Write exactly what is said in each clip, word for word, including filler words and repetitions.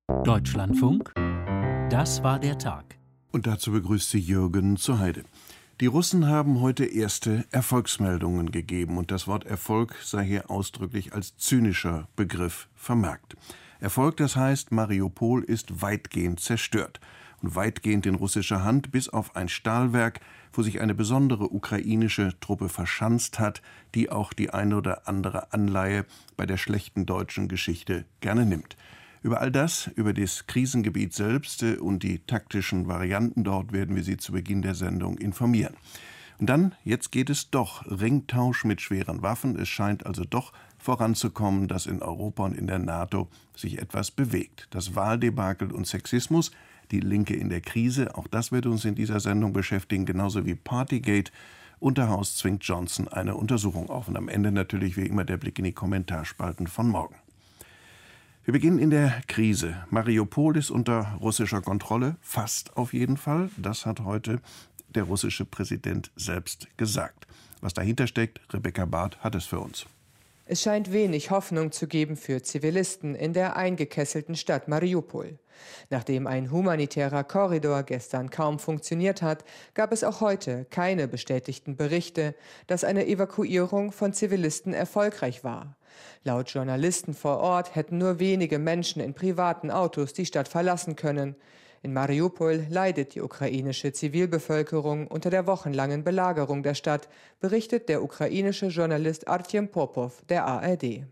Deutschlandfunk, das war der Tag. Und dazu begrüßt sie Jürgen zur Heide. Die Russen haben heute erste Erfolgsmeldungen gegeben und das Wort Erfolg sei hier ausdrücklich als zynischer Begriff vermerkt. Erfolg, das heißt, Mariupol ist weitgehend zerstört und weitgehend in russischer Hand, bis auf ein Stahlwerk, wo sich eine besondere ukrainische Truppe verschanzt hat, die auch die eine oder andere Anleihe bei der schlechten deutschen Geschichte gerne nimmt. Über all das, über das Krisengebiet selbst und die taktischen Varianten dort werden wir Sie zu Beginn der Sendung informieren. Und dann, jetzt geht es doch, Ringtausch mit schweren Waffen. Es scheint also doch voranzukommen, dass in Europa und in der NATO sich etwas bewegt. Das Wahldebakel und Sexismus, die Linke in der Krise, auch das wird uns in dieser Sendung beschäftigen, genauso wie Partygate. Unterhaus zwingt Johnson eine Untersuchung auf. Und am Ende natürlich wie immer der Blick in die Kommentarspalten von morgen. Wir beginnen in der Krise. Mariupol ist unter russischer Kontrolle, fast auf jeden Fall. Das hat heute der russische Präsident selbst gesagt. Was dahinter steckt, Rebecca Barth hat es für uns. Es scheint wenig Hoffnung zu geben für Zivilisten in der eingekesselten Stadt Mariupol. Nachdem ein humanitärer Korridor gestern kaum funktioniert hat, gab es auch heute keine bestätigten Berichte, dass eine Evakuierung von Zivilisten erfolgreich war. Laut Journalisten vor Ort hätten nur wenige Menschen in privaten Autos die Stadt verlassen können. In Mariupol leidet die ukrainische Zivilbevölkerung unter der wochenlangen Belagerung der Stadt, berichtet der ukrainische Journalist Artjem Popov der A R D.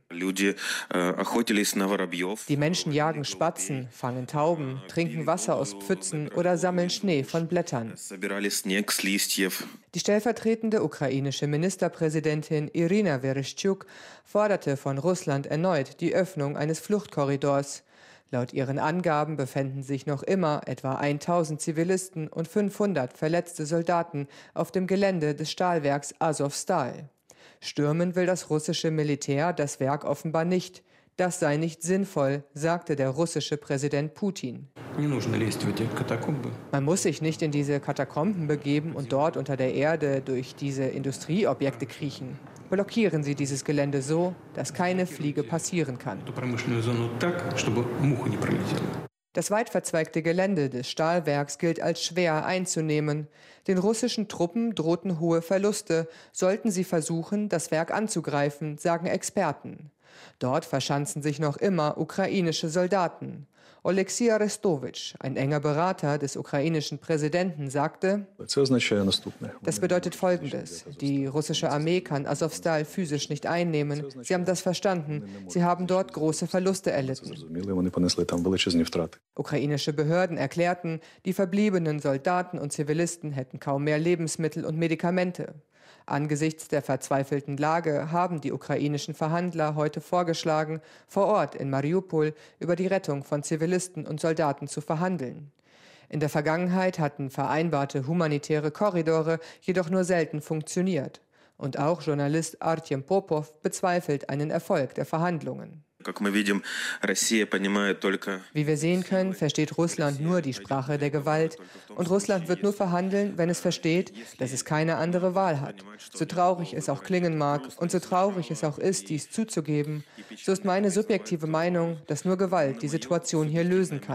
Die Menschen jagen Spatzen, fangen Tauben, trinken Wasser aus Pfützen oder sammeln Schnee von Blättern. Die stellvertretende ukrainische Ministerpräsidentin Irina Vereshchuk forderte von Russland erneut die Öffnung eines Fluchtkorridors. Laut ihren Angaben befänden sich noch immer etwa tausend Zivilisten und fünfhundert verletzte Soldaten auf dem Gelände des Stahlwerks Azovstal. Stürmen will das russische Militär das Werk offenbar nicht. Das sei nicht sinnvoll, sagte der russische Präsident Putin. Man muss sich nicht in diese Katakomben begeben und dort unter der Erde durch diese Industrieobjekte kriechen. Blockieren Sie dieses Gelände so, dass keine Fliege passieren kann. Das weit verzweigte Gelände des Stahlwerks gilt als schwer einzunehmen. Den russischen Truppen drohten hohe Verluste, sollten sie versuchen, das Werk anzugreifen, sagen Experten. Dort verschanzen sich noch immer ukrainische Soldaten. Oleksiy Arestowitsch, ein enger Berater des ukrainischen Präsidenten, sagte, das bedeutet Folgendes. Die russische Armee kann Azovstal physisch nicht einnehmen. Sie haben das verstanden. Sie haben dort große Verluste erlitten. Ukrainische Behörden erklärten, die verbliebenen Soldaten und Zivilisten hätten kaum mehr Lebensmittel und Medikamente. Angesichts der verzweifelten Lage haben die ukrainischen Verhandler heute vorgeschlagen, vor Ort in Mariupol über die Rettung von Zivilisten und Soldaten zu verhandeln. In der Vergangenheit hatten vereinbarte humanitäre Korridore jedoch nur selten funktioniert. Und auch Journalist Artjem Popov bezweifelt einen Erfolg der Verhandlungen. Wie wir sehen können, versteht Russland nur die Sprache der Gewalt. Und Russland wird nur verhandeln, wenn es versteht, dass es keine andere Wahl hat. So traurig es auch klingen mag und so traurig es auch ist, dies zuzugeben, so ist meine subjektive Meinung, dass nur Gewalt die Situation hier lösen kann.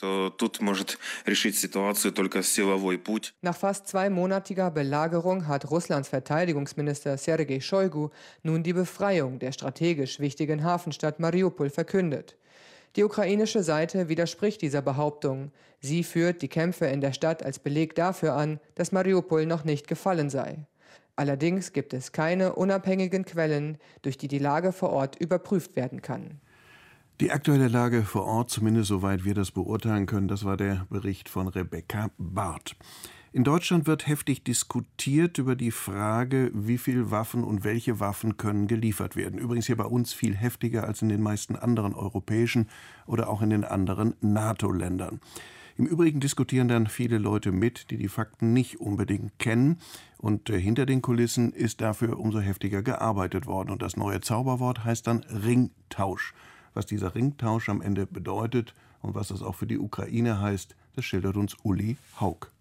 Nach fast zweimonatiger Belagerung hat Russlands Verteidigungsminister Sergei Shoigu nun die Befreiung der strategisch wichtigen Hafenstadt Mariupol Mariupol verkündet. Die ukrainische Seite widerspricht dieser Behauptung. Sie führt die Kämpfe in der Stadt als Beleg dafür an, dass Mariupol noch nicht gefallen sei. Allerdings gibt es keine unabhängigen Quellen, durch die die Lage vor Ort überprüft werden kann. Die aktuelle Lage vor Ort, zumindest soweit wir das beurteilen können, das war der Bericht von Rebecca Barth. In Deutschland wird heftig diskutiert über die Frage, wie viel Waffen und welche Waffen können geliefert werden. Übrigens hier bei uns viel heftiger als in den meisten anderen europäischen oder auch in den anderen NATO-Ländern. Im Übrigen diskutieren dann viele Leute mit, die die Fakten nicht unbedingt kennen. Und äh, hinter den Kulissen ist dafür umso heftiger gearbeitet worden. Und das neue Zauberwort heißt dann Ringtausch. Was dieser Ringtausch am Ende bedeutet und was das auch für die Ukraine heißt, das schildert uns Uli Haug.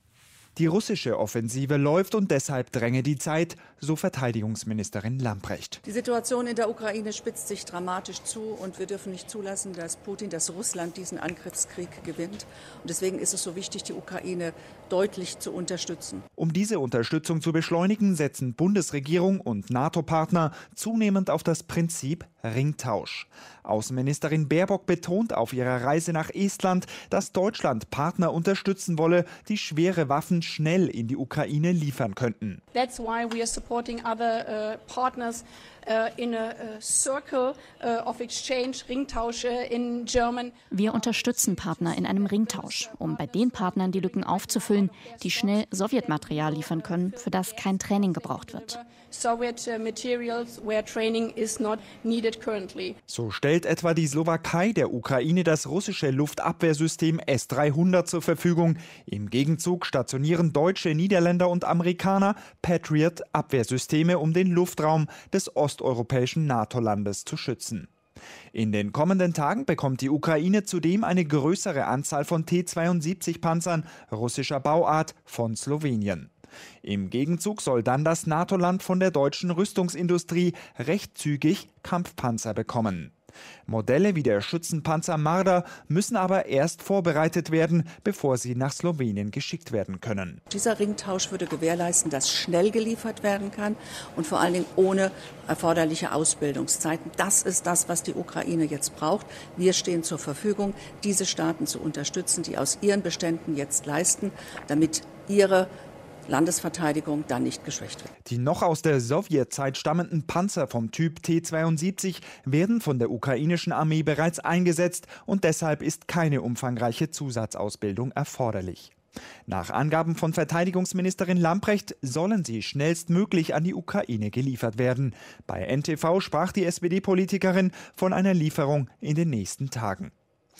Die russische Offensive läuft und deshalb dränge die Zeit, so Verteidigungsministerin Lambrecht. Die Situation in der Ukraine spitzt sich dramatisch zu und wir dürfen nicht zulassen, dass Putin, dass Russland diesen Angriffskrieg gewinnt. Und deswegen ist es so wichtig, die Ukraine deutlich zu unterstützen. Um diese Unterstützung zu beschleunigen, setzen Bundesregierung und NATO-Partner zunehmend auf das Prinzip Ringtausch. Außenministerin Baerbock betont auf ihrer Reise nach Estland, dass Deutschland Partner unterstützen wolle, die schwere Waffen schnell in die Ukraine liefern könnten. That's why we are supporting other uh, partners uh, in a, a circle uh, of exchange, Ringtausch uh, in German. Wir unterstützen Partner in einem Ringtausch, um bei den Partnern die Lücken aufzufüllen, die schnell Sowjetmaterial liefern können, für das kein Training gebraucht wird. Soviet materials where training is not needed currently. So stellt etwa die Slowakei der Ukraine das russische Luftabwehrsystem S dreihundert zur Verfügung. Im Gegenzug stationieren Deutsche, Niederländer und Amerikaner Patriot-Abwehrsysteme, um den Luftraum des osteuropäischen NATO-Landes zu schützen. In den kommenden Tagen bekommt die Ukraine zudem eine größere Anzahl von T zweiundsiebzig Panzern russischer Bauart von Slowenien. Im Gegenzug soll dann das NATO-Land von der deutschen Rüstungsindustrie recht zügig Kampfpanzer bekommen. Modelle wie der Schützenpanzer Marder müssen aber erst vorbereitet werden, bevor sie nach Slowenien geschickt werden können. Dieser Ringtausch würde gewährleisten, dass schnell geliefert werden kann und vor allen Dingen ohne erforderliche Ausbildungszeiten. Das ist das, was die Ukraine jetzt braucht. Wir stehen zur Verfügung, diese Staaten zu unterstützen, die aus ihren Beständen jetzt leisten, damit ihre Landesverteidigung dann nicht geschwächt wird. Die noch aus der Sowjetzeit stammenden Panzer vom Typ T zweiundsiebzig werden von der ukrainischen Armee bereits eingesetzt und deshalb ist keine umfangreiche Zusatzausbildung erforderlich. Nach Angaben von Verteidigungsministerin Lambrecht sollen sie schnellstmöglich an die Ukraine geliefert werden. Bei N T V sprach die S P D-Politikerin von einer Lieferung in den nächsten Tagen.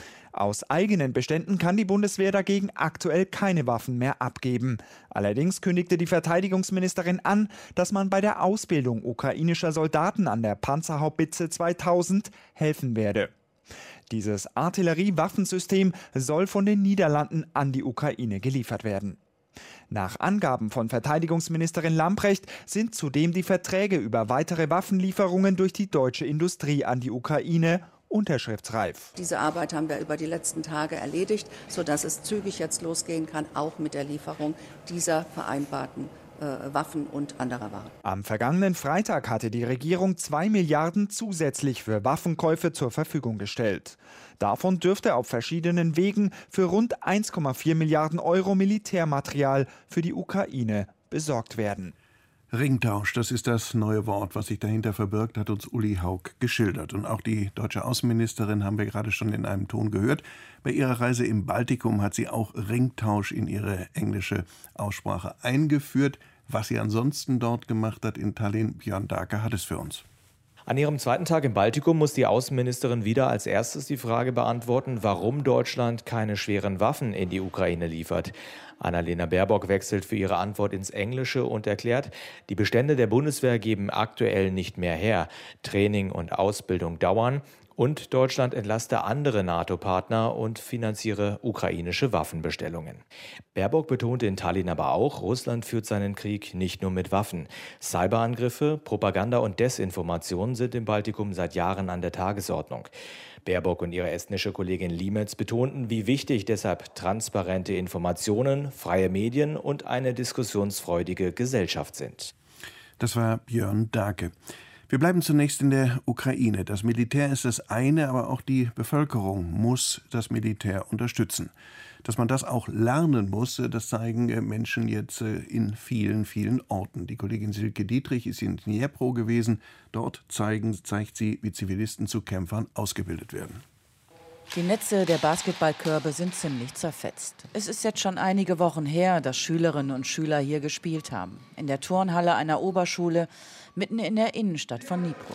Aus eigenen Beständen kann die Bundeswehr dagegen aktuell keine Waffen mehr abgeben. Allerdings kündigte die Verteidigungsministerin an, dass man bei der Ausbildung ukrainischer Soldaten an der Panzerhaubitze zweitausend helfen werde. Dieses Artilleriewaffensystem soll von den Niederlanden an die Ukraine geliefert werden. Nach Angaben von Verteidigungsministerin Lambrecht sind zudem die Verträge über weitere Waffenlieferungen durch die deutsche Industrie an die Ukraine unterschriftsreif. Diese Arbeit haben wir über die letzten Tage erledigt, sodass es zügig jetzt losgehen kann, auch mit der Lieferung dieser vereinbarten äh, Waffen und anderer Waren. Am vergangenen Freitag hatte die Regierung zwei Milliarden zusätzlich für Waffenkäufe zur Verfügung gestellt. Davon dürfte auf verschiedenen Wegen für rund eins Komma vier Milliarden Euro Militärmaterial für die Ukraine besorgt werden. Ringtausch, das ist das neue Wort, was sich dahinter verbirgt, hat uns Uli Haug geschildert. Und auch die deutsche Außenministerin haben wir gerade schon in einem Ton gehört. Bei ihrer Reise im Baltikum hat sie auch Ringtausch in ihre englische Aussprache eingeführt. Was sie ansonsten dort gemacht hat in Tallinn, Björn Dahlke hat es für uns. An ihrem zweiten Tag im Baltikum muss die Außenministerin wieder als erstes die Frage beantworten, warum Deutschland keine schweren Waffen in die Ukraine liefert. Annalena Baerbock wechselt für ihre Antwort ins Englische und erklärt, die Bestände der Bundeswehr geben aktuell nicht mehr her. Training und Ausbildung dauern und Deutschland entlaste andere NATO-Partner und finanziere ukrainische Waffenbestellungen. Baerbock betonte in Tallinn aber auch, Russland führt seinen Krieg nicht nur mit Waffen. Cyberangriffe, Propaganda und Desinformation sind im Baltikum seit Jahren an der Tagesordnung. Baerbock und ihre estnische Kollegin Limetz betonten, wie wichtig deshalb transparente Informationen, freie Medien und eine diskussionsfreudige Gesellschaft sind. Das war Björn Dahlke. Wir bleiben zunächst in der Ukraine. Das Militär ist das eine, aber auch die Bevölkerung muss das Militär unterstützen. Dass man das auch lernen muss, das zeigen Menschen jetzt in vielen, vielen Orten. Die Kollegin Silke Dietrich ist in Dnipro gewesen. Dort zeigen, zeigt sie, wie Zivilisten zu Kämpfern ausgebildet werden. Die Netze der Basketballkörbe sind ziemlich zerfetzt. Es ist jetzt schon einige Wochen her, dass Schülerinnen und Schüler hier gespielt haben. In der Turnhalle einer Oberschule, mitten in der Innenstadt von Dnipro.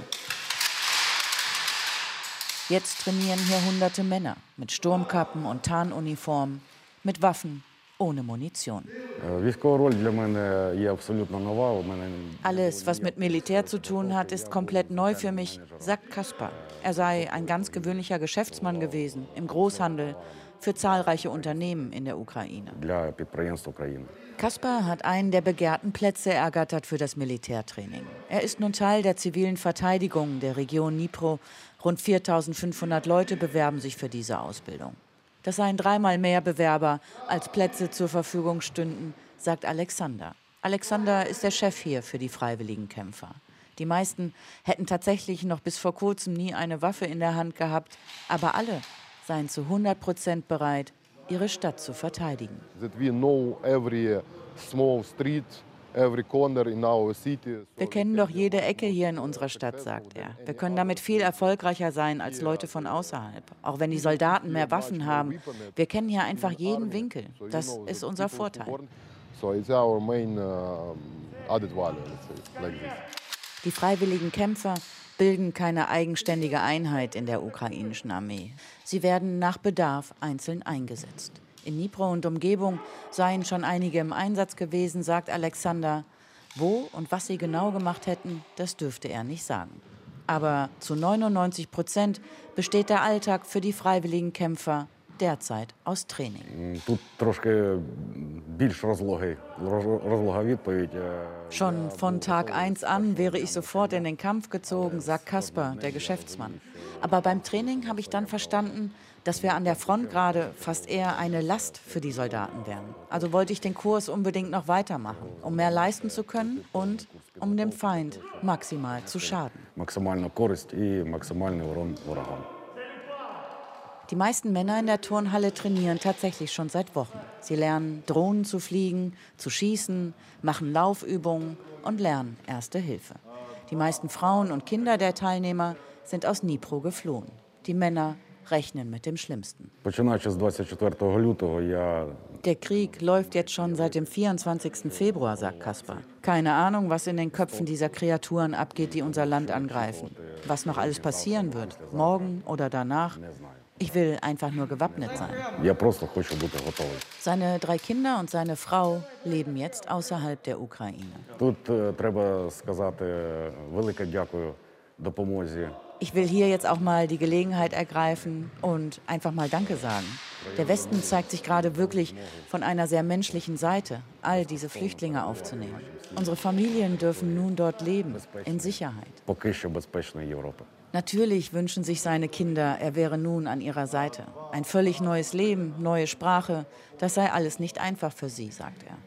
Jetzt trainieren hier hunderte Männer mit Sturmkappen und Tarnuniformen, mit Waffen, ohne Munition. Alles, was mit Militär zu tun hat, ist komplett neu für mich, sagt Kaspar. Er sei ein ganz gewöhnlicher Geschäftsmann gewesen, im Großhandel, für zahlreiche Unternehmen in der Ukraine. Kaspar hat einen der begehrten Plätze ergattert für das Militärtraining. Er ist nun Teil der zivilen Verteidigung der Region Dnipro. Rund viertausendfünfhundert Leute bewerben sich für diese Ausbildung. Das seien dreimal mehr Bewerber, als Plätze zur Verfügung stünden, sagt Alexander. Alexander ist der Chef hier für die freiwilligen Kämpfer. Die meisten hätten tatsächlich noch bis vor kurzem nie eine Waffe in der Hand gehabt, aber alle seien zu hundert Prozent bereit, ihre Stadt zu verteidigen. Wir kennen doch jede Ecke hier in unserer Stadt, sagt er. Wir können damit viel erfolgreicher sein als Leute von außerhalb. Auch wenn die Soldaten mehr Waffen haben. Wir kennen hier einfach jeden Winkel. Das ist unser Vorteil. Die freiwilligen Kämpfer bilden keine eigenständige Einheit in der ukrainischen Armee. Sie werden nach Bedarf einzeln eingesetzt. In Dnipro und Umgebung seien schon einige im Einsatz gewesen, sagt Alexander. Wo und was sie genau gemacht hätten, das dürfte er nicht sagen. Aber zu neunundneunzig Prozent besteht der Alltag für die freiwilligen Kämpfer derzeit aus Training. Schon von Tag eins an wäre ich sofort in den Kampf gezogen, sagt Kaspar, der Geschäftsmann. Aber beim Training habe ich dann verstanden, dass wir an der Front gerade fast eher eine Last für die Soldaten wären. Also wollte ich den Kurs unbedingt noch weitermachen, um mehr leisten zu können und um dem Feind maximal zu schaden. Die meisten Männer in der Turnhalle trainieren tatsächlich schon seit Wochen. Sie lernen, Drohnen zu fliegen, zu schießen, machen Laufübungen und lernen Erste Hilfe. Die meisten Frauen und Kinder der Teilnehmer sind aus Dnipro geflohen. Die Männer rechnen mit dem Schlimmsten. Der Krieg läuft jetzt schon seit dem vierundzwanzigsten Februar, sagt Kaspar. Keine Ahnung, was in den Köpfen dieser Kreaturen abgeht, die unser Land angreifen. Was noch alles passieren wird, morgen oder danach. Ich will einfach nur gewappnet sein. Seine drei Kinder und seine Frau leben jetzt außerhalb der Ukraine. Ich will hier jetzt auch mal die Gelegenheit ergreifen und einfach mal Danke sagen. Der Westen zeigt sich gerade wirklich von einer sehr menschlichen Seite, all diese Flüchtlinge aufzunehmen. Unsere Familien dürfen nun dort leben, in Sicherheit. Natürlich wünschen sich seine Kinder, er wäre nun an ihrer Seite. Ein völlig neues Leben, neue Sprache, das sei alles nicht einfach für sie, sagt er.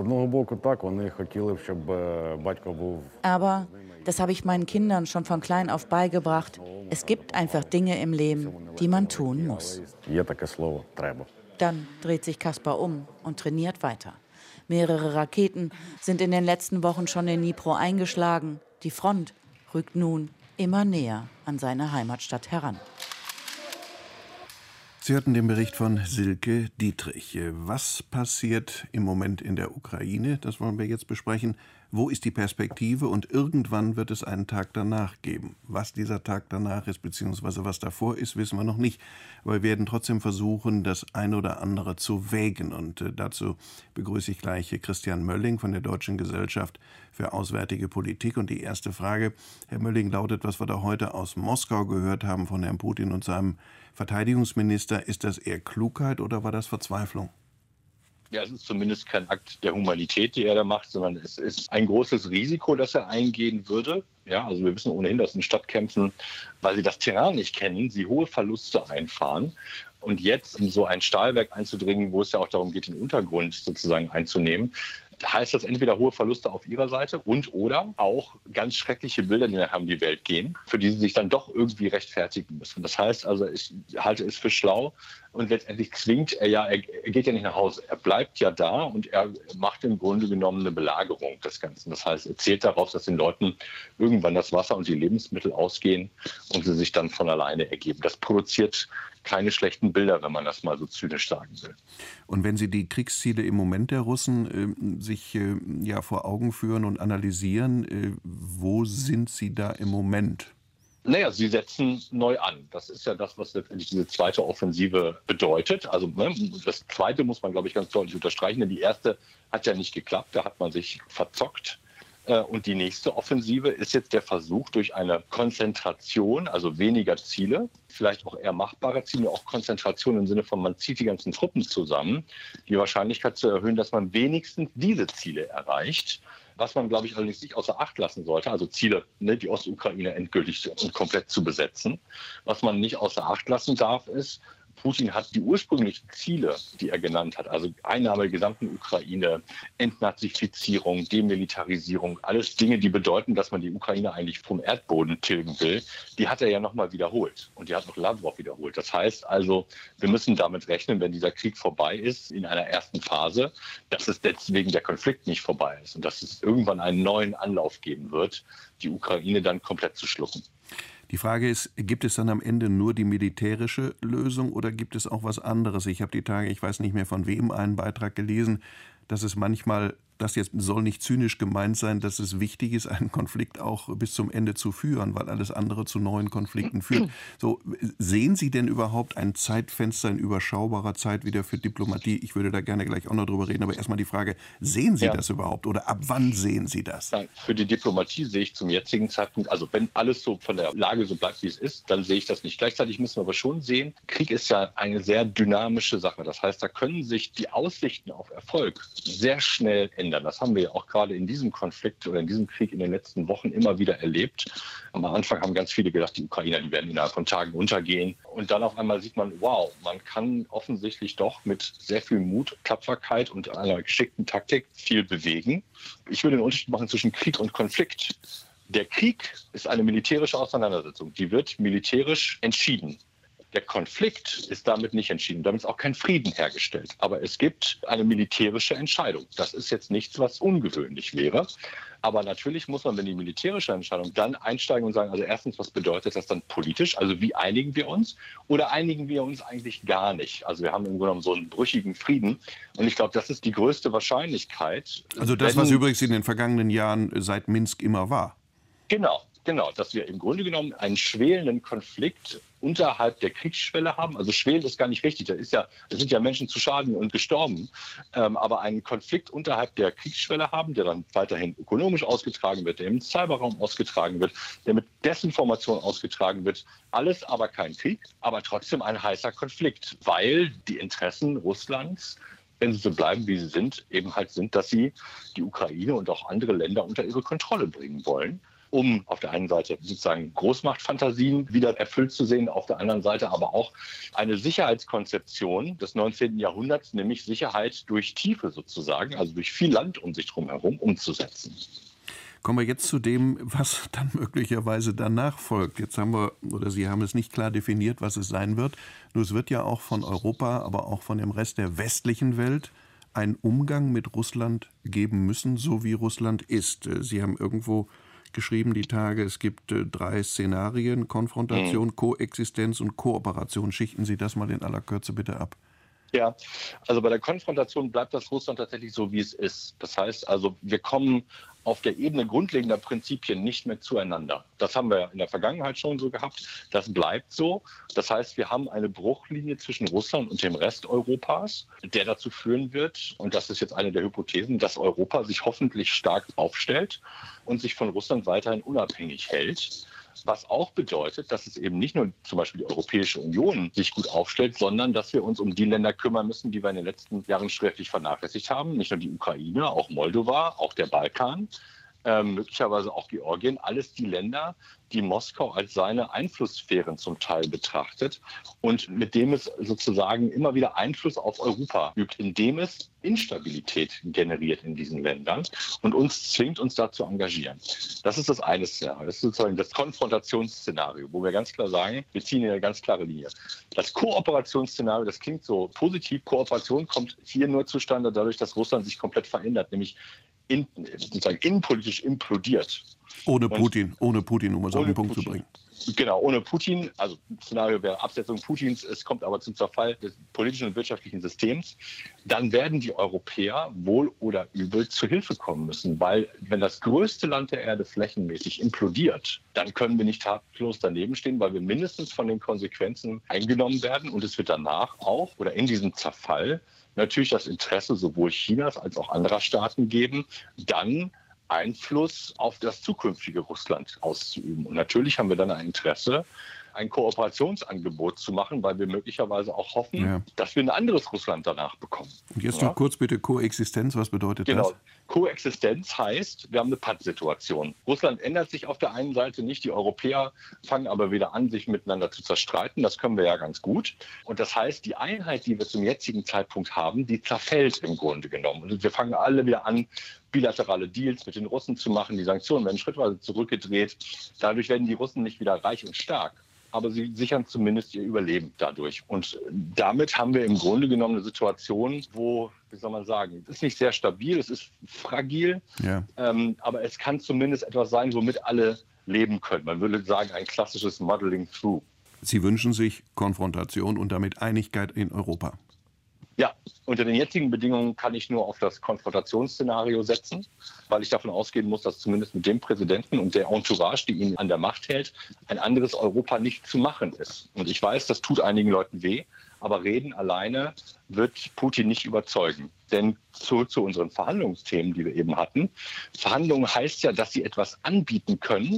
Aber, das habe ich meinen Kindern schon von klein auf beigebracht, es gibt einfach Dinge im Leben, die man tun muss. Dann dreht sich Kaspar um und trainiert weiter. Mehrere Raketen sind in den letzten Wochen schon in Dnipro eingeschlagen. Die Front rückt nun immer näher an seine Heimatstadt heran. Sie hörten den Bericht von Silke Dietrich. Was passiert im Moment in der Ukraine? Das wollen wir jetzt besprechen. Wo ist die Perspektive? Und irgendwann wird es einen Tag danach geben. Was dieser Tag danach ist, beziehungsweise was davor ist, wissen wir noch nicht. Aber wir werden trotzdem versuchen, das eine oder andere zu wägen. Und äh, dazu begrüße ich gleich Christian Mölling von der Deutschen Gesellschaft für Auswärtige Politik. Und die erste Frage, Herr Mölling, lautet, was wir da heute aus Moskau gehört haben von Herrn Putin und seinem Verteidigungsminister. Ist das eher Klugheit oder war das Verzweiflung? Ja, es ist zumindest kein Akt der Humanität, die er da macht, sondern es ist ein großes Risiko, das er eingehen würde. Ja, also wir wissen ohnehin, dass in Stadtkämpfen, weil sie das Terrain nicht kennen, sie hohe Verluste einfahren. Und jetzt in so ein Stahlwerk einzudringen, wo es ja auch darum geht, den Untergrund sozusagen einzunehmen, heißt das entweder hohe Verluste auf ihrer Seite und oder auch ganz schreckliche Bilder, die nachher um die Welt gehen, für die sie sich dann doch irgendwie rechtfertigen müssen. Das heißt also, ich halte es für schlau und letztendlich zwingt er ja, er geht ja nicht nach Hause. Er bleibt ja da und er macht im Grunde genommen eine Belagerung des Ganzen. Das heißt, er zählt darauf, dass den Leuten irgendwann das Wasser und die Lebensmittel ausgehen und sie sich dann von alleine ergeben. Das produziert keine schlechten Bilder, wenn man das mal so zynisch sagen will. Und wenn Sie die Kriegsziele im Moment der Russen äh, sich äh, ja vor Augen führen und analysieren, äh, wo sind Sie da im Moment? Naja, sie setzen neu an. Das ist ja das, was letztendlich diese zweite Offensive bedeutet. Also ne, das zweite muss man, glaube ich, ganz deutlich unterstreichen, denn die erste hat ja nicht geklappt. Da hat man sich verzockt. Und die nächste Offensive ist jetzt der Versuch, durch eine Konzentration, also weniger Ziele, vielleicht auch eher machbare Ziele, auch Konzentration im Sinne von, man zieht die ganzen Truppen zusammen, die Wahrscheinlichkeit zu erhöhen, dass man wenigstens diese Ziele erreicht. Was man, glaube ich, allerdings nicht außer Acht lassen sollte, also Ziele, ne, die Ostukraine endgültig und komplett zu besetzen. Was man nicht außer Acht lassen darf, ist, Putin hat die ursprünglichen Ziele, die er genannt hat, also Einnahme der gesamten Ukraine, Entnazifizierung, Demilitarisierung, alles Dinge, die bedeuten, dass man die Ukraine eigentlich vom Erdboden tilgen will, die hat er ja nochmal wiederholt. Und die hat auch Lavrov wiederholt. Das heißt also, wir müssen damit rechnen, wenn dieser Krieg vorbei ist, in einer ersten Phase, dass es deswegen der Konflikt nicht vorbei ist und dass es irgendwann einen neuen Anlauf geben wird, die Ukraine dann komplett zu schlucken. Die Frage ist, gibt es dann am Ende nur die militärische Lösung oder gibt es auch was anderes? Ich habe die Tage, ich weiß nicht mehr von wem, einen Beitrag gelesen, dass es manchmal, das jetzt soll nicht zynisch gemeint sein, dass es wichtig ist, einen Konflikt auch bis zum Ende zu führen, weil alles andere zu neuen Konflikten führt. So, sehen Sie denn überhaupt ein Zeitfenster in überschaubarer Zeit wieder für Diplomatie? Ich würde da gerne gleich auch noch drüber reden, aber erstmal die Frage, sehen Sie ja. das überhaupt oder ab wann sehen Sie das? Nein, für die Diplomatie sehe ich zum jetzigen Zeitpunkt, also wenn alles so von der Lage so bleibt, wie es ist, dann sehe ich das nicht. Gleichzeitig müssen wir aber schon sehen, Krieg ist ja eine sehr dynamische Sache. Das heißt, da können sich die Aussichten auf Erfolg sehr schnell ändern. Das haben wir ja auch gerade in diesem Konflikt oder in diesem Krieg in den letzten Wochen immer wieder erlebt. Am Anfang haben ganz viele gedacht, die Ukrainer, die werden innerhalb von Tagen untergehen. Und dann auf einmal sieht man, wow, man kann offensichtlich doch mit sehr viel Mut, Tapferkeit und einer geschickten Taktik viel bewegen. Ich würde den Unterschied machen zwischen Krieg und Konflikt. Der Krieg ist eine militärische Auseinandersetzung. Die wird militärisch entschieden. Der Konflikt ist damit nicht entschieden. Damit ist auch kein Frieden hergestellt. Aber es gibt eine militärische Entscheidung. Das ist jetzt nichts, was ungewöhnlich wäre. Aber natürlich muss man, wenn die militärische Entscheidung, dann einsteigen und sagen, also erstens, was bedeutet das dann politisch? Also wie einigen wir uns? Oder einigen wir uns eigentlich gar nicht? Also wir haben im Grunde genommen so einen brüchigen Frieden. Und ich glaube, das ist die größte Wahrscheinlichkeit. Also das, wenn, was übrigens in den vergangenen Jahren seit Minsk immer war. Genau. Genau, dass wir im Grunde genommen einen schwelenden Konflikt unterhalb der Kriegsschwelle haben. Also schwelend ist gar nicht richtig. Da ist ja, da sind ja Menschen zu Schaden und gestorben. Ähm, aber einen Konflikt unterhalb der Kriegsschwelle haben, der dann weiterhin ökonomisch ausgetragen wird, der im Cyberraum ausgetragen wird, der mit Desinformation ausgetragen wird. Alles aber kein Krieg, aber trotzdem ein heißer Konflikt, weil die Interessen Russlands, wenn sie so bleiben, wie sie sind, eben halt sind, dass sie die Ukraine und auch andere Länder unter ihre Kontrolle bringen wollen, um auf der einen Seite sozusagen Großmachtfantasien wieder erfüllt zu sehen, auf der anderen Seite aber auch eine Sicherheitskonzeption des neunzehnten Jahrhunderts, nämlich Sicherheit durch Tiefe sozusagen, also durch viel Land um sich drum herum umzusetzen. Kommen wir jetzt zu dem, was dann möglicherweise danach folgt. Jetzt haben wir, oder Sie haben es nicht klar definiert, was es sein wird. Nur es wird ja auch von Europa, aber auch von dem Rest der westlichen Welt einen Umgang mit Russland geben müssen, so wie Russland ist. Sie haben irgendwo geschrieben die Tage, es gibt äh, drei Szenarien, Konfrontation, mhm. Koexistenz und Kooperation. Schichten Sie das mal in aller Kürze bitte ab. Ja, also bei der Konfrontation bleibt das Russland tatsächlich so, wie es ist. Das heißt also, wir kommen auf der Ebene grundlegender Prinzipien nicht mehr zueinander. Das haben wir in der Vergangenheit schon so gehabt. Das bleibt so. Das heißt, wir haben eine Bruchlinie zwischen Russland und dem Rest Europas, der dazu führen wird, und das ist jetzt eine der Hypothesen, dass Europa sich hoffentlich stark aufstellt und sich von Russland weiterhin unabhängig hält. Was auch bedeutet, dass es eben nicht nur zum Beispiel die Europäische Union sich gut aufstellt, sondern dass wir uns um die Länder kümmern müssen, die wir in den letzten Jahren sträflich vernachlässigt haben. Nicht nur die Ukraine, auch Moldova, auch der Balkan, äh, möglicherweise auch Georgien. Alles die Länder, die Moskau als seine Einflusssphären zum Teil betrachtet und mit dem es sozusagen immer wieder Einfluss auf Europa übt, indem es Instabilität generiert in diesen Ländern und uns zwingt, uns da zu engagieren. Das ist das eine Szenario. Das ist sozusagen das Konfrontationsszenario, wo wir ganz klar sagen, wir ziehen eine ganz klare Linie. Das Kooperationsszenario, das klingt so positiv. Kooperation kommt hier nur zustande dadurch, dass Russland sich komplett verändert, nämlich in, sozusagen innenpolitisch implodiert. Ohne Putin, ohne Putin, um es auf den Punkt Putin. zu bringen. Genau, ohne Putin, also Szenario wäre Absetzung Putins, es kommt aber zum Zerfall des politischen und wirtschaftlichen Systems, dann werden die Europäer wohl oder übel zu Hilfe kommen müssen, weil wenn das größte Land der Erde flächenmäßig implodiert, dann können wir nicht tatenlos daneben stehen, weil wir mindestens von den Konsequenzen eingenommen werden und es wird danach auch oder in diesem Zerfall natürlich das Interesse sowohl Chinas als auch anderer Staaten geben, dann Einfluss auf das zukünftige Russland auszuüben. Und natürlich haben wir dann ein Interesse, ein Kooperationsangebot zu machen, weil wir möglicherweise auch hoffen, ja. dass wir ein anderes Russland danach bekommen. Und jetzt ja? noch kurz bitte Koexistenz, was bedeutet genau. das? Koexistenz heißt, wir haben eine Pattsituation. Russland ändert sich auf der einen Seite nicht, die Europäer fangen aber wieder an, sich miteinander zu zerstreiten. Das können wir ja ganz gut. Und das heißt, die Einheit, die wir zum jetzigen Zeitpunkt haben, die zerfällt im Grunde genommen. Und wir fangen alle wieder an, bilaterale Deals mit den Russen zu machen. Die Sanktionen werden schrittweise zurückgedreht. Dadurch werden die Russen nicht wieder reich und stark, aber sie sichern zumindest ihr Überleben dadurch. Und damit haben wir im Grunde genommen eine Situation, wo, wie soll man sagen, es ist nicht sehr stabil, es ist fragil, ja. ähm, aber es kann zumindest etwas sein, womit alle leben können. Man würde sagen, ein klassisches Modeling through. Sie wünschen sich Konfrontation und damit Einigkeit in Europa. Ja, unter den jetzigen Bedingungen kann ich nur auf das Konfrontationsszenario setzen, weil ich davon ausgehen muss, dass zumindest mit dem Präsidenten und der Entourage, die ihn an der Macht hält, ein anderes Europa nicht zu machen ist. Und ich weiß, das tut einigen Leuten weh, aber Reden alleine wird Putin nicht überzeugen. Denn zurück zu unseren Verhandlungsthemen, die wir eben hatten. Verhandlungen heißt ja, dass sie etwas anbieten können,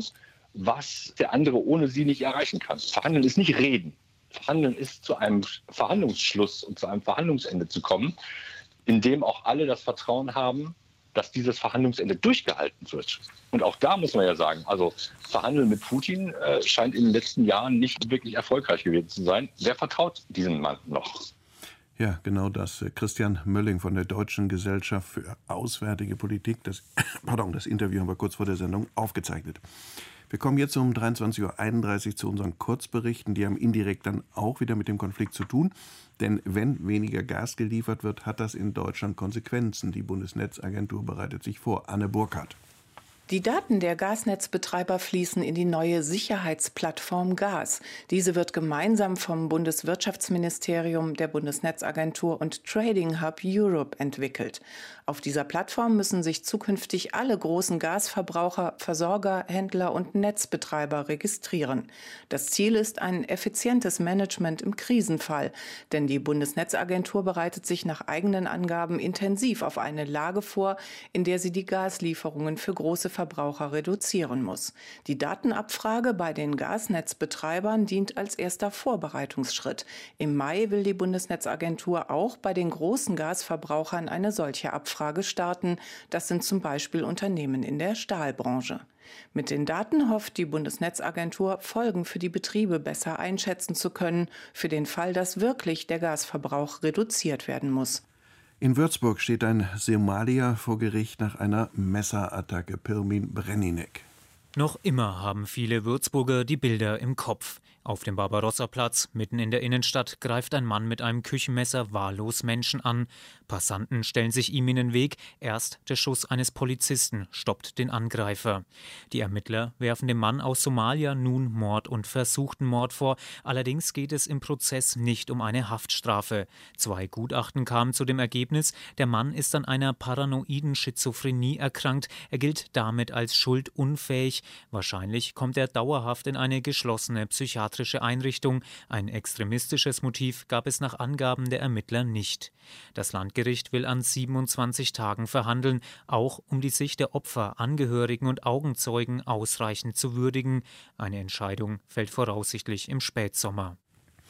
was der andere ohne sie nicht erreichen kann. Verhandeln ist nicht Reden. Verhandeln ist, zu einem Verhandlungsschluss und zu einem Verhandlungsende zu kommen, in dem auch alle das Vertrauen haben, dass dieses Verhandlungsende durchgehalten wird. Und auch da muss man ja sagen, also Verhandeln mit Putin äh, scheint in den letzten Jahren nicht wirklich erfolgreich gewesen zu sein. Wer vertraut diesem Mann noch? Ja, genau das. Christian Mölling von der Deutschen Gesellschaft für Auswärtige Politik. Das, pardon, das Interview haben wir kurz vor der Sendung aufgezeichnet. Wir kommen jetzt um dreiundzwanzig Uhr einunddreißig zu unseren Kurzberichten. Die haben indirekt dann auch wieder mit dem Konflikt zu tun. Denn wenn weniger Gas geliefert wird, hat das in Deutschland Konsequenzen. Die Bundesnetzagentur bereitet sich vor. Anne Burkhardt. Die Daten der Gasnetzbetreiber fließen in die neue Sicherheitsplattform Gas. Diese wird gemeinsam vom Bundeswirtschaftsministerium, der Bundesnetzagentur und Trading Hub Europe entwickelt. Auf dieser Plattform müssen sich zukünftig alle großen Gasverbraucher, Versorger, Händler und Netzbetreiber registrieren. Das Ziel ist ein effizientes Management im Krisenfall, denn die Bundesnetzagentur bereitet sich nach eigenen Angaben intensiv auf eine Lage vor, in der sie die Gaslieferungen für große Verbraucher reduzieren muss. Die Datenabfrage bei den Gasnetzbetreibern dient als erster Vorbereitungsschritt. Im Mai will die Bundesnetzagentur auch bei den großen Gasverbrauchern eine solche Abfrage starten. Das sind zum Beispiel Unternehmen in der Stahlbranche. Mit den Daten hofft die Bundesnetzagentur, Folgen für die Betriebe besser einschätzen zu können, für den Fall, dass wirklich der Gasverbrauch reduziert werden muss. In Würzburg steht ein Somalier vor Gericht nach einer Messerattacke. Pirmin Brenninek. Noch immer haben viele Würzburger die Bilder im Kopf. Auf dem Barbarossa-Platz, mitten in der Innenstadt, greift ein Mann mit einem Küchenmesser wahllos Menschen an. Passanten stellen sich ihm in den Weg. Erst der Schuss eines Polizisten stoppt den Angreifer. Die Ermittler werfen dem Mann aus Somalia nun Mord und versuchten Mord vor. Allerdings geht es im Prozess nicht um eine Haftstrafe. Zwei Gutachten kamen zu dem Ergebnis, der Mann ist an einer paranoiden Schizophrenie erkrankt. Er gilt damit als schuldunfähig. Wahrscheinlich kommt er dauerhaft in eine geschlossene psychiatrische Einrichtung. Ein extremistisches Motiv gab es nach Angaben der Ermittler nicht. Das Landgericht will an siebenundzwanzig Tagen verhandeln, auch um die Sicht der Opfer, Angehörigen und Augenzeugen ausreichend zu würdigen. Eine Entscheidung fällt voraussichtlich im Spätsommer.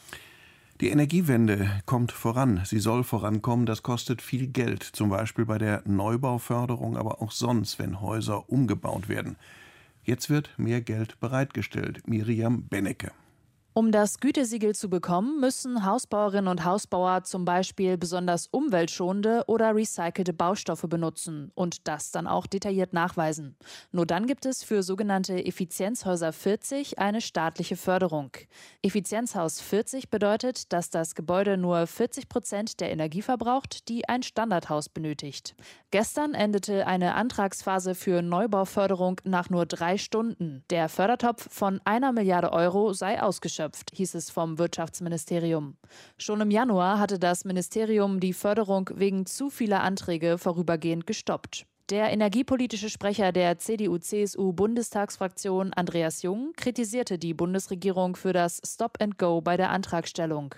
Die Energiewende kommt voran. Sie soll vorankommen. Das kostet viel Geld, zum Beispiel bei der Neubauförderung, aber auch sonst, wenn Häuser umgebaut werden. Jetzt wird mehr Geld bereitgestellt. Miriam Bennecke. Um das Gütesiegel zu bekommen, müssen Hausbauerinnen und Hausbauer zum Beispiel besonders umweltschonende oder recycelte Baustoffe benutzen und das dann auch detailliert nachweisen. Nur dann gibt es für sogenannte Effizienzhäuser vierzig eine staatliche Förderung. Effizienzhaus vierzig bedeutet, dass das Gebäude nur vierzig Prozent der Energie verbraucht, die ein Standardhaus benötigt. Gestern endete eine Antragsphase für Neubauförderung nach nur drei Stunden. Der Fördertopf von einer Milliarde Euro sei ausgeschöpft, hieß es vom Wirtschaftsministerium. Schon im Januar hatte das Ministerium die Förderung wegen zu vieler Anträge vorübergehend gestoppt. Der energiepolitische Sprecher der C D U C S U-Bundestagsfraktion Andreas Jung kritisierte die Bundesregierung für das Stop and Go bei der Antragstellung.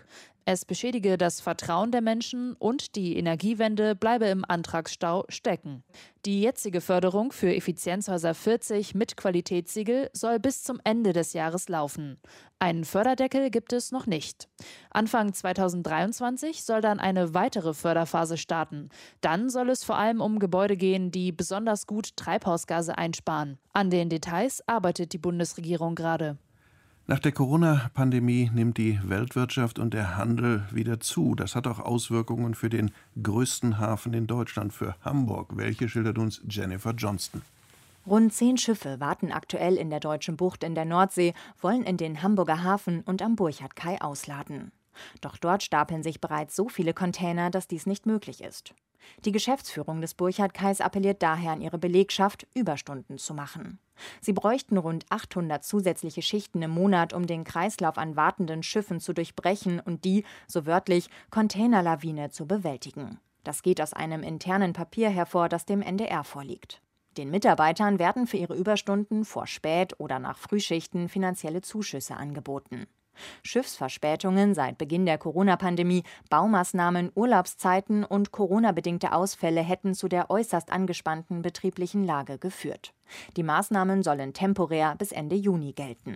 Es beschädige das Vertrauen der Menschen und die Energiewende bleibe im Antragsstau stecken. Die jetzige Förderung für Effizienzhäuser vierzig mit Qualitätssiegel soll bis zum Ende des Jahres laufen. Einen Förderdeckel gibt es noch nicht. Anfang zweitausenddreiundzwanzig soll dann eine weitere Förderphase starten. Dann soll es vor allem um Gebäude gehen, die besonders gut Treibhausgase einsparen. An den Details arbeitet die Bundesregierung gerade. Nach der Corona-Pandemie nimmt die Weltwirtschaft und der Handel wieder zu. Das hat auch Auswirkungen für den größten Hafen in Deutschland, für Hamburg. Welche schildert uns Jennifer Johnston? Rund zehn Schiffe warten aktuell in der Deutschen Bucht in der Nordsee, wollen in den Hamburger Hafen und am Burchardkai ausladen. Doch dort stapeln sich bereits so viele Container, dass dies nicht möglich ist. Die Geschäftsführung des Burchardkais appelliert daher an ihre Belegschaft, Überstunden zu machen. Sie bräuchten rund achthundert zusätzliche Schichten im Monat, um den Kreislauf an wartenden Schiffen zu durchbrechen und die, so wörtlich, Containerlawine zu bewältigen. Das geht aus einem internen Papier hervor, das dem N D R vorliegt. Den Mitarbeitern werden für ihre Überstunden vor Spät- oder nach Frühschichten finanzielle Zuschüsse angeboten. Schiffsverspätungen seit Beginn der Corona-Pandemie, Baumaßnahmen, Urlaubszeiten und Corona-bedingte Ausfälle hätten zu der äußerst angespannten betrieblichen Lage geführt. Die Maßnahmen sollen temporär bis Ende Juni gelten.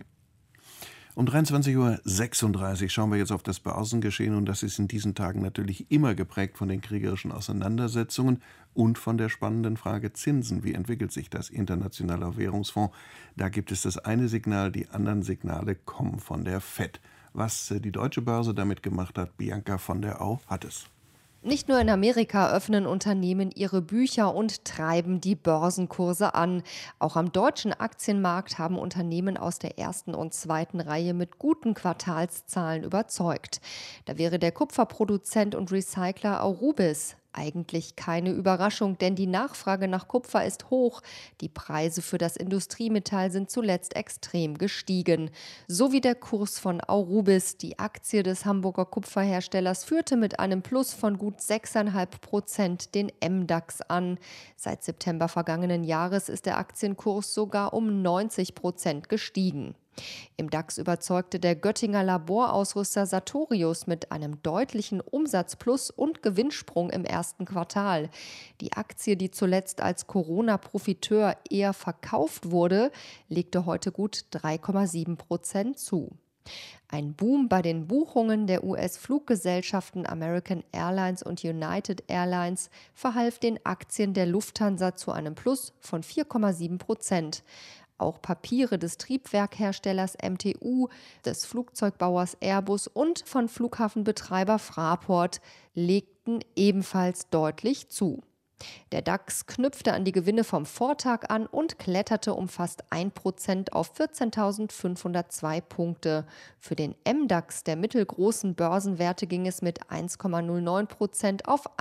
Um dreiundzwanzig Uhr sechsunddreißig schauen wir jetzt auf das Börsengeschehen, und das ist in diesen Tagen natürlich immer geprägt von den kriegerischen Auseinandersetzungen und von der spannenden Frage Zinsen. Wie entwickelt sich das Internationale Währungsfonds? Da gibt es das eine Signal, die anderen Signale kommen von der Fed. Was die deutsche Börse damit gemacht hat, Bianca von der Au hat es. Nicht nur in Amerika öffnen Unternehmen ihre Bücher und treiben die Börsenkurse an. Auch am deutschen Aktienmarkt haben Unternehmen aus der ersten und zweiten Reihe mit guten Quartalszahlen überzeugt. Da wäre der Kupferproduzent und Recycler Aurubis. Eigentlich keine Überraschung, denn die Nachfrage nach Kupfer ist hoch. Die Preise für das Industriemetall sind zuletzt extrem gestiegen. So wie der Kurs von Aurubis. Die Aktie des Hamburger Kupferherstellers führte mit einem Plus von gut sechs Komma fünf Prozent den M DAX an. Seit September vergangenen Jahres ist der Aktienkurs sogar um neunzig Prozent gestiegen. Im DAX überzeugte der Göttinger Laborausrüster Sartorius mit einem deutlichen Umsatzplus und Gewinnsprung im ersten Quartal. Die Aktie, die zuletzt als Corona-Profiteur eher verkauft wurde, legte heute gut drei Komma sieben Prozent zu. Ein Boom bei den Buchungen der U S-Fluggesellschaften American Airlines und United Airlines verhalf den Aktien der Lufthansa zu einem Plus von vier Komma sieben Prozent. Auch Papiere des Triebwerkherstellers M T U, des Flugzeugbauers Airbus und von Flughafenbetreiber Fraport legten ebenfalls deutlich zu. Der DAX knüpfte an die Gewinne vom Vortag an und kletterte um fast ein Prozent auf vierzehntausendfünfhundertzwei Punkte. Für den M DAX der mittelgroßen Börsenwerte ging es mit eins Komma null neun Prozent auf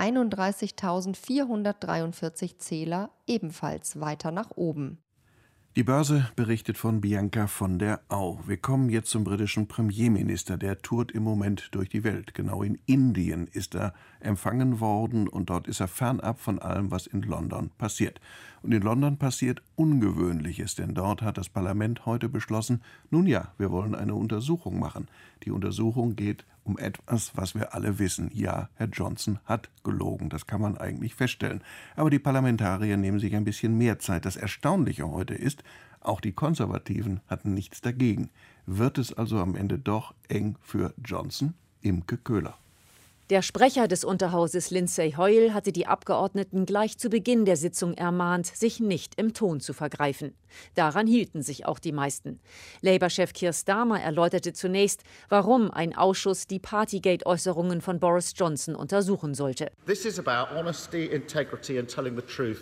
einunddreißigtausendvierhundertdreiundvierzig Zähler ebenfalls weiter nach oben. Die Börse berichtet von Bianca von der Au. Wir kommen jetzt zum britischen Premierminister. Der tourt im Moment durch die Welt. Genau in Indien ist er empfangen worden und dort ist er fernab von allem, was in London passiert. Und in London passiert Ungewöhnliches, denn dort hat das Parlament heute beschlossen, nun ja, wir wollen eine Untersuchung machen. Die Untersuchung geht um etwas, was wir alle wissen. Ja, Herr Johnson hat gelogen, das kann man eigentlich feststellen. Aber die Parlamentarier nehmen sich ein bisschen mehr Zeit. Das Erstaunliche heute ist, auch die Konservativen hatten nichts dagegen. Wird es also am Ende doch eng für Johnson? Imke Köhler. Der Sprecher des Unterhauses Lindsay Hoyle hatte die Abgeordneten gleich zu Beginn der Sitzung ermahnt, sich nicht im Ton zu vergreifen. Daran hielten sich auch die meisten. Labour-Chef Keir Starmer erläuterte zunächst, warum ein Ausschuss die Partygate-Äußerungen von Boris Johnson untersuchen sollte. This is about honesty, integrity and telling the truth.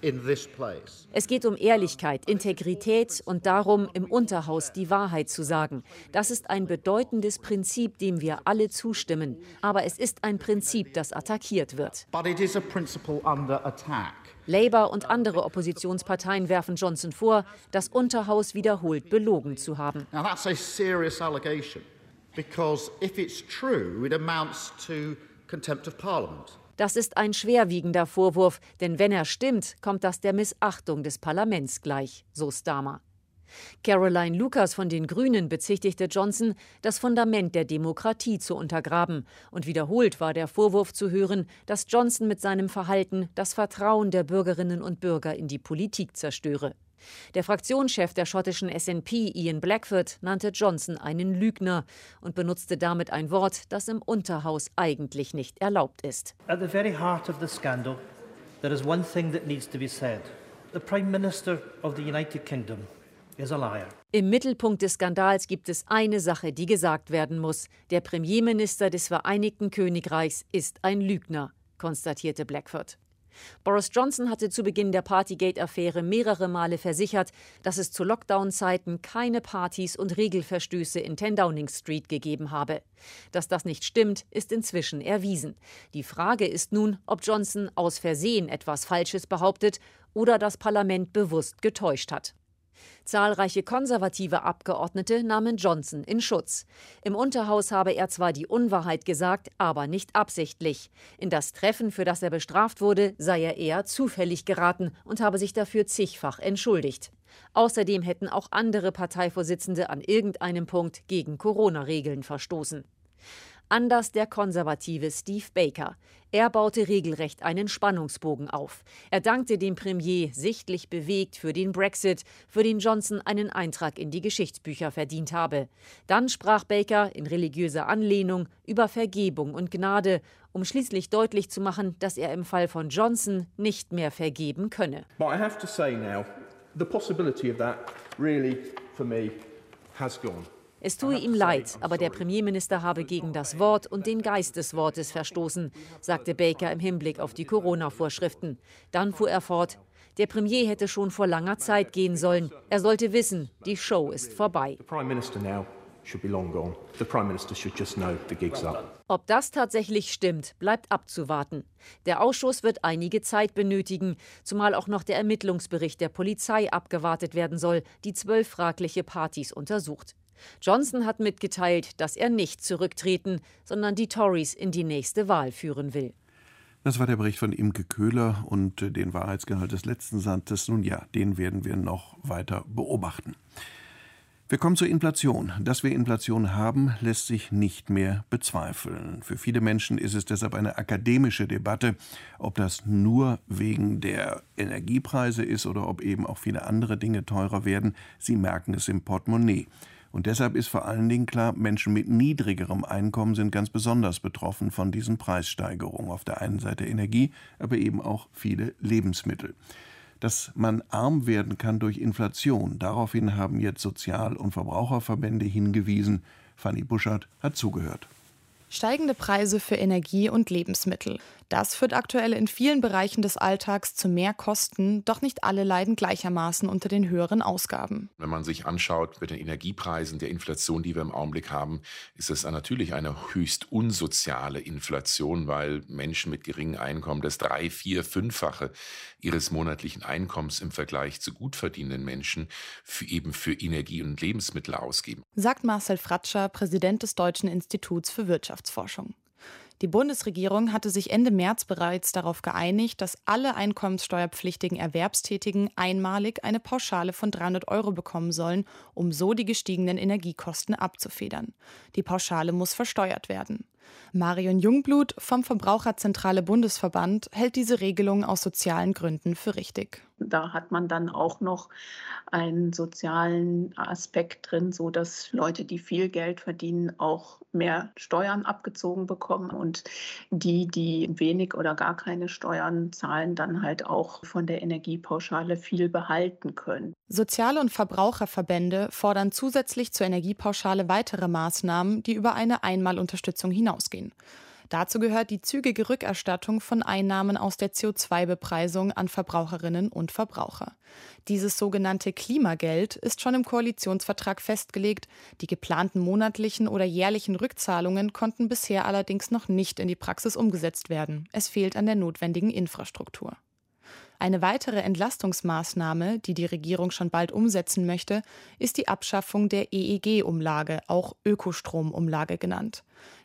Es geht um Ehrlichkeit, Integrität und darum, im Unterhaus die Wahrheit zu sagen. Das ist ein bedeutendes Prinzip, dem wir alle zustimmen. Aber es ist ein Prinzip, das attackiert wird. Labour und andere Oppositionsparteien werfen Johnson vor, das Unterhaus wiederholt belogen zu haben. Now that's a serious allegation, because if it's true, it amounts to contempt of Parliament. Das ist ein schwerwiegender Vorwurf, denn wenn er stimmt, kommt das der Missachtung des Parlaments gleich, so Starmer. Caroline Lucas von den Grünen bezichtigte Johnson, das Fundament der Demokratie zu untergraben. Und wiederholt war der Vorwurf zu hören, dass Johnson mit seinem Verhalten das Vertrauen der Bürgerinnen und Bürger in die Politik zerstöre. Der Fraktionschef der schottischen S N P, Ian Blackford, nannte Johnson einen Lügner und benutzte damit ein Wort, das im Unterhaus eigentlich nicht erlaubt ist. At the very heart of the scandal, there is one thing that needs to be said. The Prime Minister of the United Kingdom is a liar. Im Mittelpunkt des Skandals gibt es eine Sache, die gesagt werden muss. Der Premierminister des Vereinigten Königreichs ist ein Lügner, konstatierte Blackford. Boris Johnson hatte zu Beginn der Partygate-Affäre mehrere Male versichert, dass es zu Lockdown-Zeiten keine Partys und Regelverstöße in zehn Downing Street gegeben habe. Dass das nicht stimmt, ist inzwischen erwiesen. Die Frage ist nun, ob Johnson aus Versehen etwas Falsches behauptet oder das Parlament bewusst getäuscht hat. Zahlreiche konservative Abgeordnete nahmen Johnson in Schutz. Im Unterhaus habe er zwar die Unwahrheit gesagt, aber nicht absichtlich. In das Treffen, für das er bestraft wurde, sei er eher zufällig geraten und habe sich dafür zigfach entschuldigt. Außerdem hätten auch andere Parteivorsitzende an irgendeinem Punkt gegen Corona-Regeln verstoßen. Anders der konservative Steve Baker. Er baute regelrecht einen Spannungsbogen auf. Er dankte dem Premier sichtlich bewegt für den Brexit, für den Johnson einen Eintrag in die Geschichtsbücher verdient habe. Dann sprach Baker in religiöser Anlehnung über Vergebung und Gnade, um schließlich deutlich zu machen, dass er im Fall von Johnson nicht mehr vergeben könne. But I have to say now, the possibility of that really for me has gone. Es tue ihm leid, aber der Premierminister habe gegen das Wort und den Geist des Wortes verstoßen, sagte Baker im Hinblick auf die Corona-Vorschriften. Dann fuhr er fort, der Premier hätte schon vor langer Zeit gehen sollen. Er sollte wissen, die Show ist vorbei. Ob das tatsächlich stimmt, bleibt abzuwarten. Der Ausschuss wird einige Zeit benötigen, zumal auch noch der Ermittlungsbericht der Polizei abgewartet werden soll, die zwölf fragliche Partys untersucht. Johnson hat mitgeteilt, dass er nicht zurücktreten, sondern die Tories in die nächste Wahl führen will. Das war der Bericht von Imke Köhler und den Wahrheitsgehalt des letzten Satzes. Nun ja, den werden wir noch weiter beobachten. Wir kommen zur Inflation. Dass wir Inflation haben, lässt sich nicht mehr bezweifeln. Für viele Menschen ist es deshalb eine akademische Debatte, ob das nur wegen der Energiepreise ist oder ob eben auch viele andere Dinge teurer werden. Sie merken es im Portemonnaie. Und deshalb ist vor allen Dingen klar, Menschen mit niedrigerem Einkommen sind ganz besonders betroffen von diesen Preissteigerungen. Auf der einen Seite Energie, aber eben auch viele Lebensmittel. Dass man arm werden kann durch Inflation, daraufhin haben jetzt Sozial- und Verbraucherverbände hingewiesen. Fanny Buschert hat zugehört. Steigende Preise für Energie und Lebensmittel. Das führt aktuell in vielen Bereichen des Alltags zu mehr Kosten, doch nicht alle leiden gleichermaßen unter den höheren Ausgaben. Wenn man sich anschaut mit den Energiepreisen, der Inflation, die wir im Augenblick haben, ist es natürlich eine höchst unsoziale Inflation, weil Menschen mit geringem Einkommen das drei-, vier-, fünffache ihres monatlichen Einkommens im Vergleich zu gut verdienenden Menschen für eben für Energie und Lebensmittel ausgeben. Sagt Marcel Fratscher, Präsident des Deutschen Instituts für Wirtschaftsforschung. Die Bundesregierung hatte sich Ende März bereits darauf geeinigt, dass alle einkommenssteuerpflichtigen Erwerbstätigen einmalig eine Pauschale von dreihundert Euro bekommen sollen, um so die gestiegenen Energiekosten abzufedern. Die Pauschale muss versteuert werden. Marion Jungblut vom Verbraucherzentrale Bundesverband hält diese Regelung aus sozialen Gründen für richtig. Da hat man dann auch noch einen sozialen Aspekt drin, so dass Leute, die viel Geld verdienen, auch mehr Steuern abgezogen bekommen und die, die wenig oder gar keine Steuern zahlen, dann halt auch von der Energiepauschale viel behalten können. Soziale- und Verbraucherverbände fordern zusätzlich zur Energiepauschale weitere Maßnahmen, die über eine Einmalunterstützung hinausgehen. Dazu gehört die zügige Rückerstattung von Einnahmen aus der C O zwei Bepreisung an Verbraucherinnen und Verbraucher. Dieses sogenannte Klimageld ist schon im Koalitionsvertrag festgelegt. Die geplanten monatlichen oder jährlichen Rückzahlungen konnten bisher allerdings noch nicht in die Praxis umgesetzt werden. Es fehlt an der notwendigen Infrastruktur. Eine weitere Entlastungsmaßnahme, die die Regierung schon bald umsetzen möchte, ist die Abschaffung der E E G-Umlage, auch Ökostromumlage genannt.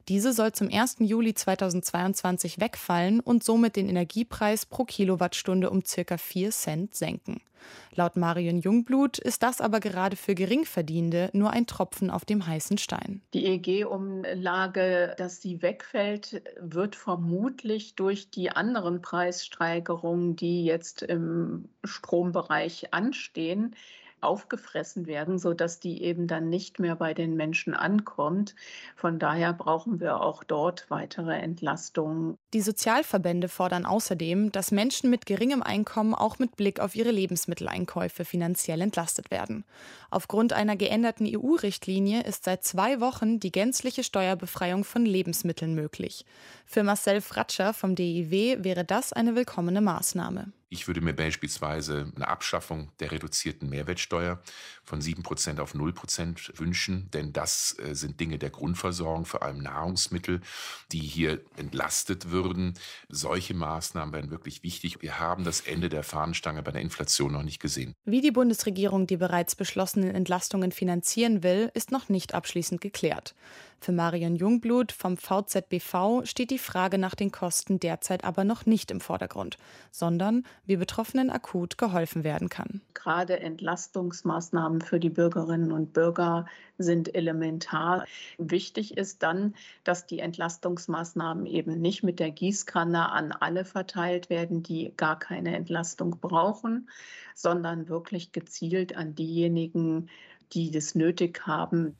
Diese soll zum ersten Juli zweitausendzweiundzwanzig wegfallen und somit den Energiepreis pro Kilowattstunde um ca. vier Cent senken. Laut Marion Jungblut ist das aber gerade für Geringverdienende nur ein Tropfen auf dem heißen Stein. Die E E G-Umlage, dass sie wegfällt, wird vermutlich durch die anderen Preissteigerungen, die jetzt im Strombereich anstehen, aufgefressen werden, sodass die eben dann nicht mehr bei den Menschen ankommt. Von daher brauchen wir auch dort weitere Entlastungen. Die Sozialverbände fordern außerdem, dass Menschen mit geringem Einkommen auch mit Blick auf ihre Lebensmitteleinkäufe finanziell entlastet werden. Aufgrund einer geänderten E U-Richtlinie ist seit zwei Wochen die gänzliche Steuerbefreiung von Lebensmitteln möglich. Für Marcel Fratscher vom D I W wäre das eine willkommene Maßnahme. Ich würde mir beispielsweise eine Abschaffung der reduzierten Mehrwertsteuer von sieben Prozent auf null Prozent wünschen, denn das äh, sind Dinge der Grundversorgung, vor allem Nahrungsmittel, die hier entlastet würden. Solche Maßnahmen wären wirklich wichtig. Wir haben das Ende der Fahnenstange bei der Inflation noch nicht gesehen. Wie die Bundesregierung die bereits beschlossenen Entlastungen finanzieren will, ist noch nicht abschließend geklärt. Für Marion Jungblut vom V Z B V steht die Frage nach den Kosten derzeit aber noch nicht im Vordergrund, sondern wie Betroffenen akut geholfen werden kann. Gerade Entlastungsmaßnahmen für die Bürgerinnen und Bürger sind elementar. Wichtig ist dann, dass die Entlastungsmaßnahmen eben nicht mit der Gießkanne an alle verteilt werden, die gar keine Entlastung brauchen, sondern wirklich gezielt an diejenigen, die das nötig haben.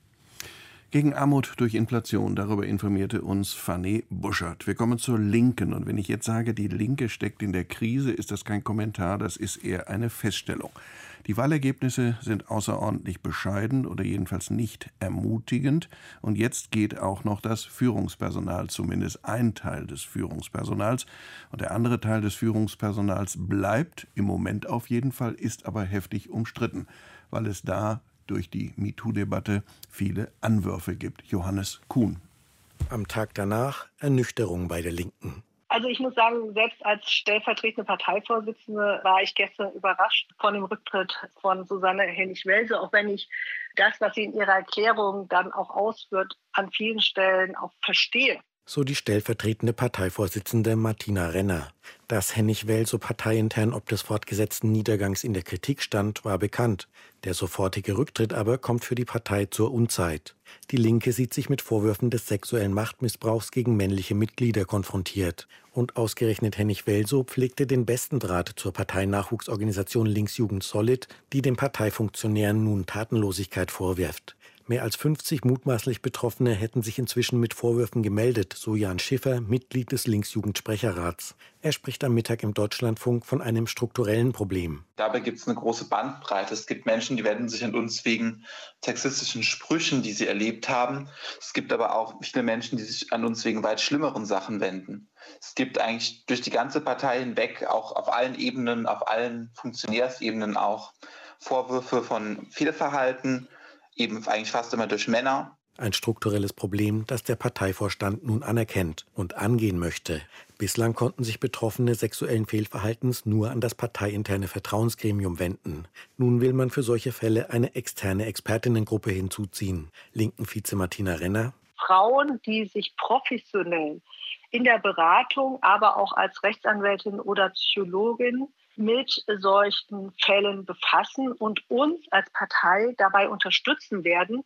Gegen Armut durch Inflation, darüber informierte uns Fanny Buschert. Wir kommen zur Linken. Und wenn ich jetzt sage, die Linke steckt in der Krise, ist das kein Kommentar, das ist eher eine Feststellung. Die Wahlergebnisse sind außerordentlich bescheiden oder jedenfalls nicht ermutigend. Und jetzt geht auch noch das Führungspersonal, zumindest ein Teil des Führungspersonals. Und der andere Teil des Führungspersonals bleibt, im Moment auf jeden Fall, ist aber heftig umstritten, weil es da durch die MeToo-Debatte viele Anwürfe gibt. Johannes Kuhn. Am Tag danach Ernüchterung bei der Linken. Also ich muss sagen, selbst als stellvertretende Parteivorsitzende war ich gestern überrascht von dem Rücktritt von Susanne Hennig-Welso, auch wenn ich das, was sie in ihrer Erklärung dann auch ausführt, an vielen Stellen auch verstehe. So die stellvertretende Parteivorsitzende Martina Renner. Dass Hennig-Welso parteiintern ob des fortgesetzten Niedergangs in der Kritik stand, war bekannt. Der sofortige Rücktritt aber kommt für die Partei zur Unzeit. Die Linke sieht sich mit Vorwürfen des sexuellen Machtmissbrauchs gegen männliche Mitglieder konfrontiert. Und ausgerechnet Hennig-Welso pflegte den besten Draht zur Parteinachwuchsorganisation Linksjugend Solid, die den Parteifunktionären nun Tatenlosigkeit vorwirft. Mehr als fünfzig mutmaßlich Betroffene hätten sich inzwischen mit Vorwürfen gemeldet, so Jan Schiffer, Mitglied des Linksjugendsprecherrats. Er spricht am Mittag im Deutschlandfunk von einem strukturellen Problem. Dabei gibt es eine große Bandbreite. Es gibt Menschen, die wenden sich an uns wegen sexistischen Sprüchen, die sie erlebt haben. Es gibt aber auch viele Menschen, die sich an uns wegen weit schlimmeren Sachen wenden. Es gibt eigentlich durch die ganze Partei hinweg, auch auf allen Ebenen, auf allen Funktionärsebenen auch, Vorwürfe von Fehlverhalten, eben eigentlich fast immer durch Männer. Ein strukturelles Problem, das der Parteivorstand nun anerkennt und angehen möchte. Bislang konnten sich Betroffene sexuellen Fehlverhaltens nur an das parteiinterne Vertrauensgremium wenden. Nun will man für solche Fälle eine externe Expertinnengruppe hinzuziehen. Linken-Vize Martina Renner. Frauen, die sich professionell in der Beratung, aber auch als Rechtsanwältin oder Psychologin mit solchen Fällen befassen und uns als Partei dabei unterstützen werden,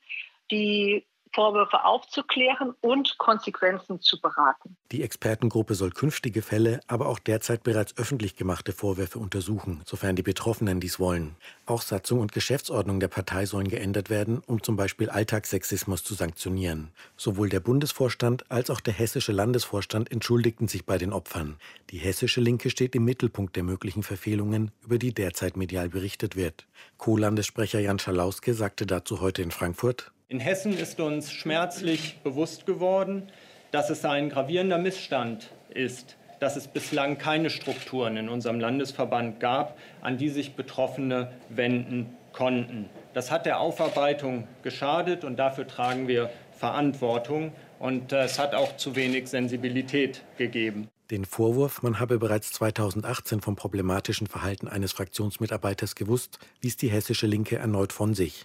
die Vorwürfe aufzuklären und Konsequenzen zu beraten. Die Expertengruppe soll künftige Fälle, aber auch derzeit bereits öffentlich gemachte Vorwürfe untersuchen, sofern die Betroffenen dies wollen. Auch Satzung und Geschäftsordnung der Partei sollen geändert werden, um zum Beispiel Alltagssexismus zu sanktionieren. Sowohl der Bundesvorstand als auch der hessische Landesvorstand entschuldigten sich bei den Opfern. Die hessische Linke steht im Mittelpunkt der möglichen Verfehlungen, über die derzeit medial berichtet wird. Co-Landessprecher Jan Schalauske sagte dazu heute in Frankfurt: In Hessen ist uns schmerzlich bewusst geworden, dass es ein gravierender Missstand ist, dass es bislang keine Strukturen in unserem Landesverband gab, an die sich Betroffene wenden konnten. Das hat der Aufarbeitung geschadet und dafür tragen wir Verantwortung. Und es hat auch zu wenig Sensibilität gegeben. Den Vorwurf, man habe bereits zweitausendachtzehn vom problematischen Verhalten eines Fraktionsmitarbeiters gewusst, wies die hessische Linke erneut von sich.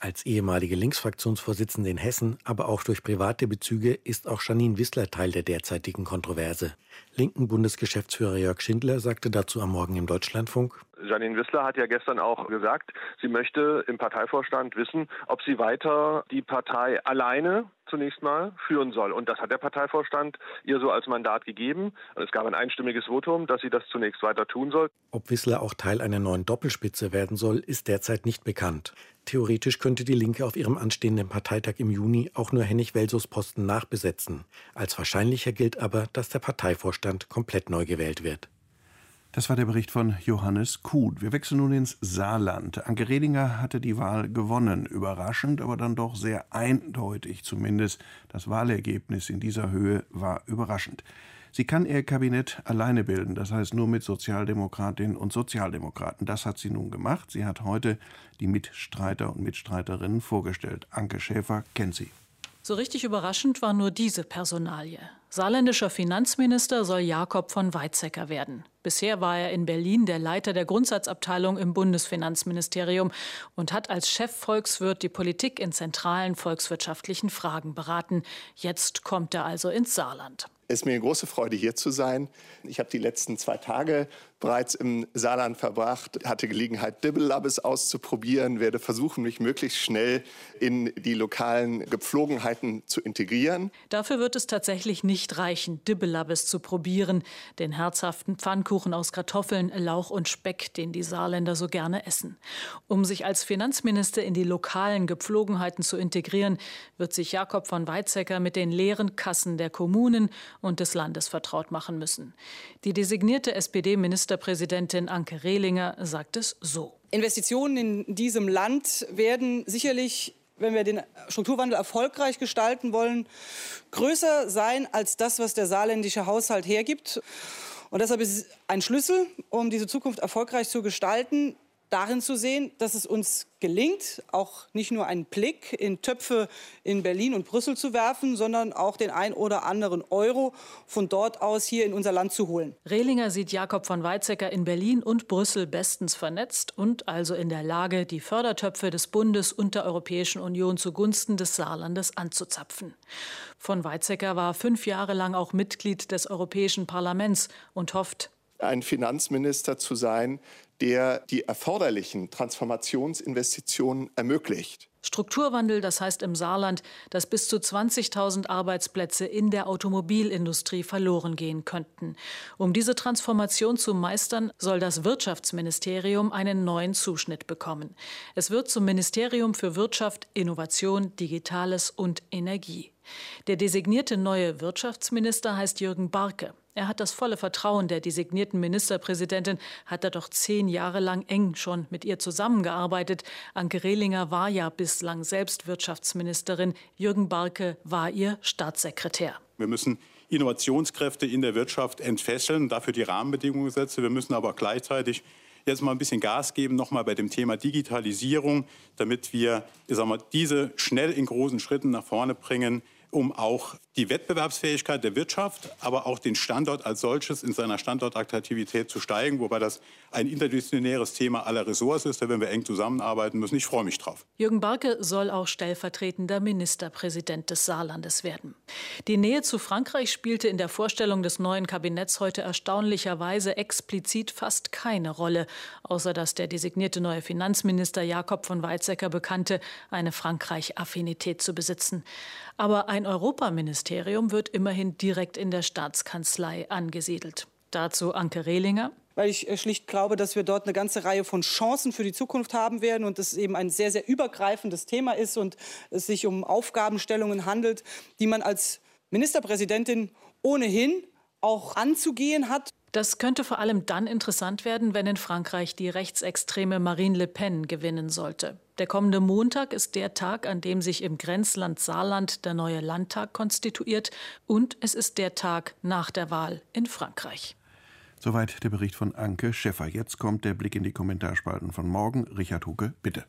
Als ehemalige Linksfraktionsvorsitzende in Hessen, aber auch durch private Bezüge, ist auch Janine Wissler Teil der derzeitigen Kontroverse. Linken Bundesgeschäftsführer Jörg Schindler sagte dazu am Morgen im Deutschlandfunk: Janine Wissler hat ja gestern auch gesagt, sie möchte im Parteivorstand wissen, ob sie weiter die Partei alleine zunächst mal führen soll. Und das hat der Parteivorstand ihr so als Mandat gegeben. Es gab ein einstimmiges Votum, dass sie das zunächst weiter tun soll. Ob Wissler auch Teil einer neuen Doppelspitze werden soll, ist derzeit nicht bekannt. Theoretisch könnte die Linke auf ihrem anstehenden Parteitag im Juni auch nur Hennig Welsos Posten nachbesetzen. Als wahrscheinlicher gilt aber, dass der Parteivorstand komplett neu gewählt wird. Das war der Bericht von Johannes Kuhn. Wir wechseln nun ins Saarland. Anke Rehlinger hatte die Wahl gewonnen. Überraschend, aber dann doch sehr eindeutig. Zumindest das Wahlergebnis in dieser Höhe war überraschend. Sie kann ihr Kabinett alleine bilden, das heißt nur mit Sozialdemokratinnen und Sozialdemokraten. Das hat sie nun gemacht. Sie hat heute die Mitstreiter und Mitstreiterinnen vorgestellt. Anke Schäfer kennt sie. So richtig überraschend war nur diese Personalie. Saarländischer Finanzminister soll Jakob von Weizsäcker werden. Bisher war er in Berlin der Leiter der Grundsatzabteilung im Bundesfinanzministerium und hat als Chefvolkswirt die Politik in zentralen volkswirtschaftlichen Fragen beraten. Jetzt kommt er also ins Saarland. Es ist mir eine große Freude, hier zu sein. Ich habe die letzten zwei Tage bereits im Saarland verbracht, hatte Gelegenheit, Dibbelabbes auszuprobieren, werde versuchen, mich möglichst schnell in die lokalen Gepflogenheiten zu integrieren. Dafür wird es tatsächlich nicht reichen, Dibbelabbes zu probieren, den herzhaften Pfannkuchen aus Kartoffeln, Lauch und Speck, den die Saarländer so gerne essen. Um sich als Finanzminister in die lokalen Gepflogenheiten zu integrieren, wird sich Jakob von Weizsäcker mit den leeren Kassen der Kommunen und des Landes vertraut machen müssen. Die designierte S P D-Ministerpräsidentin Anke Rehlinger sagt es so: Investitionen in diesem Land werden sicherlich, wenn wir den Strukturwandel erfolgreich gestalten wollen, größer sein als das, was der saarländische Haushalt hergibt. Und deshalb ist ein Schlüssel, um diese Zukunft erfolgreich zu gestalten, darin zu sehen, dass es uns gelingt, auch nicht nur einen Blick in Töpfe in Berlin und Brüssel zu werfen, sondern auch den ein oder anderen Euro von dort aus hier in unser Land zu holen. Rehlinger sieht Jakob von Weizsäcker in Berlin und Brüssel bestens vernetzt und also in der Lage, die Fördertöpfe des Bundes und der Europäischen Union zugunsten des Saarlandes anzuzapfen. Von Weizsäcker war fünf Jahre lang auch Mitglied des Europäischen Parlaments und hofft, ein Finanzminister zu sein, der die erforderlichen Transformationsinvestitionen ermöglicht. Strukturwandel, das heißt im Saarland, dass bis zu zwanzigtausend Arbeitsplätze in der Automobilindustrie verloren gehen könnten. Um diese Transformation zu meistern, soll das Wirtschaftsministerium einen neuen Zuschnitt bekommen. Es wird zum Ministerium für Wirtschaft, Innovation, Digitales und Energie. Der designierte neue Wirtschaftsminister heißt Jürgen Barke. Er hat das volle Vertrauen der designierten Ministerpräsidentin, hat er doch zehn Jahre lang eng schon mit ihr zusammengearbeitet. Anke Rehlinger war ja bislang selbst Wirtschaftsministerin. Jürgen Barke war ihr Staatssekretär. Wir müssen Innovationskräfte in der Wirtschaft entfesseln, dafür die Rahmenbedingungen setzen. Wir müssen aber gleichzeitig jetzt mal ein bisschen Gas geben, nochmal bei dem Thema Digitalisierung, damit wir, ich sag mal, diese schnell in großen Schritten nach vorne bringen, um auch die Wettbewerbsfähigkeit der Wirtschaft, aber auch den Standort als solches in seiner Standortattraktivität zu steigen, wobei das ein interdisziplinäres Thema aller Ressorts ist, da werden wir eng zusammenarbeiten müssen. Ich freue mich drauf. Jürgen Barke soll auch stellvertretender Ministerpräsident des Saarlandes werden. Die Nähe zu Frankreich spielte in der Vorstellung des neuen Kabinetts heute erstaunlicherweise explizit fast keine Rolle, außer dass der designierte neue Finanzminister Jakob von Weizsäcker bekannte, eine Frankreich-Affinität zu besitzen. Aber ein Europaministerium wird immerhin direkt in der Staatskanzlei angesiedelt. Dazu Anke Rehlinger. Weil ich schlicht glaube, dass wir dort eine ganze Reihe von Chancen für die Zukunft haben werden und es eben ein sehr, sehr übergreifendes Thema ist und es sich um Aufgabenstellungen handelt, die man als Ministerpräsidentin ohnehin auch anzugehen hat. Das könnte vor allem dann interessant werden, wenn in Frankreich die rechtsextreme Marine Le Pen gewinnen sollte. Der kommende Montag ist der Tag, an dem sich im Grenzland Saarland der neue Landtag konstituiert. Und es ist der Tag nach der Wahl in Frankreich. Soweit der Bericht von Anke Schäfer. Jetzt kommt der Blick in die Kommentarspalten von morgen. Richard Hucke, bitte.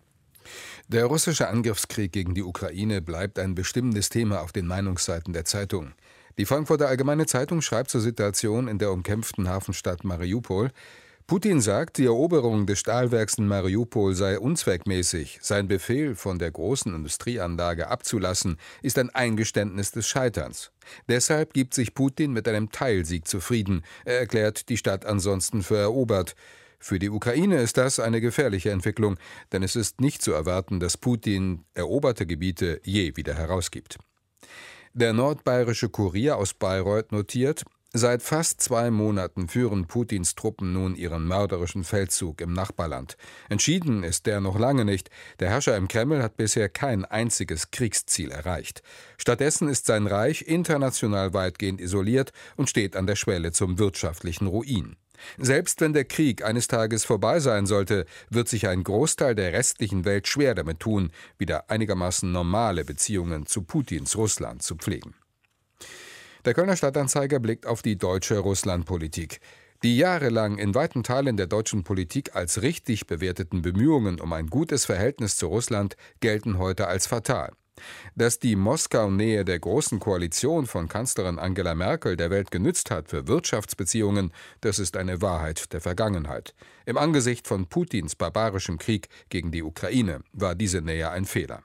Der russische Angriffskrieg gegen die Ukraine bleibt ein bestimmendes Thema auf den Meinungsseiten der Zeitung. Die Frankfurter Allgemeine Zeitung schreibt zur Situation in der umkämpften Hafenstadt Mariupol: Putin sagt, die Eroberung des Stahlwerks in Mariupol sei unzweckmäßig. Sein Befehl, von der großen Industrieanlage abzulassen, ist ein Eingeständnis des Scheiterns. Deshalb gibt sich Putin mit einem Teilsieg zufrieden. Er erklärt die Stadt ansonsten für erobert. Für die Ukraine ist das eine gefährliche Entwicklung, denn es ist nicht zu erwarten, dass Putin eroberte Gebiete je wieder herausgibt. Der nordbayerische Kurier aus Bayreuth notiert: Seit fast zwei Monaten führen Putins Truppen nun ihren mörderischen Feldzug im Nachbarland. Entschieden ist der noch lange nicht. Der Herrscher im Kreml hat bisher kein einziges Kriegsziel erreicht. Stattdessen ist sein Reich international weitgehend isoliert und steht an der Schwelle zum wirtschaftlichen Ruin. Selbst wenn der Krieg eines Tages vorbei sein sollte, wird sich ein Großteil der restlichen Welt schwer damit tun, wieder einigermaßen normale Beziehungen zu Putins Russland zu pflegen. Der Kölner Stadtanzeiger blickt auf die deutsche Russlandpolitik. Die jahrelang in weiten Teilen der deutschen Politik als richtig bewerteten Bemühungen um ein gutes Verhältnis zu Russland gelten heute als fatal. Dass die Moskau-Nähe der Großen Koalition von Kanzlerin Angela Merkel der Welt genützt hat für Wirtschaftsbeziehungen, das ist eine Wahrheit der Vergangenheit. Im Angesicht von Putins barbarischem Krieg gegen die Ukraine war diese Nähe ein Fehler.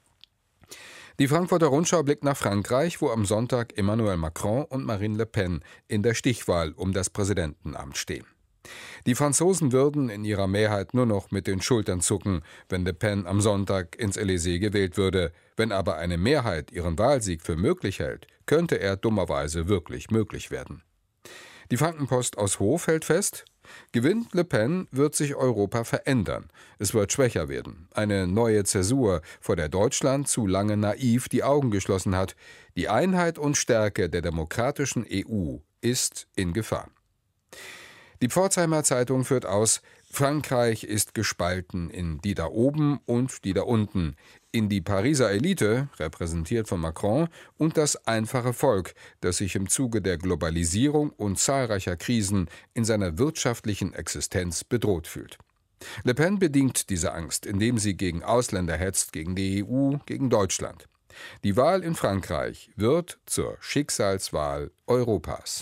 Die Frankfurter Rundschau blickt nach Frankreich, wo am Sonntag Emmanuel Macron und Marine Le Pen in der Stichwahl um das Präsidentenamt stehen. Die Franzosen würden in ihrer Mehrheit nur noch mit den Schultern zucken, wenn Le Pen am Sonntag ins Élysée gewählt würde. Wenn aber eine Mehrheit ihren Wahlsieg für möglich hält, könnte er dummerweise wirklich möglich werden. Die Frankenpost aus Hof hält fest: Gewinnt Le Pen, wird sich Europa verändern. Es wird schwächer werden. Eine neue Zäsur, vor der Deutschland zu lange naiv die Augen geschlossen hat. Die Einheit und Stärke der demokratischen E U ist in Gefahr. Die Pforzheimer Zeitung führt aus: Frankreich ist gespalten in die da oben und die da unten, in die Pariser Elite, repräsentiert von Macron, und das einfache Volk, das sich im Zuge der Globalisierung und zahlreicher Krisen in seiner wirtschaftlichen Existenz bedroht fühlt. Le Pen bedingt diese Angst, indem sie gegen Ausländer hetzt, gegen die E U, gegen Deutschland. Die Wahl in Frankreich wird zur Schicksalswahl Europas.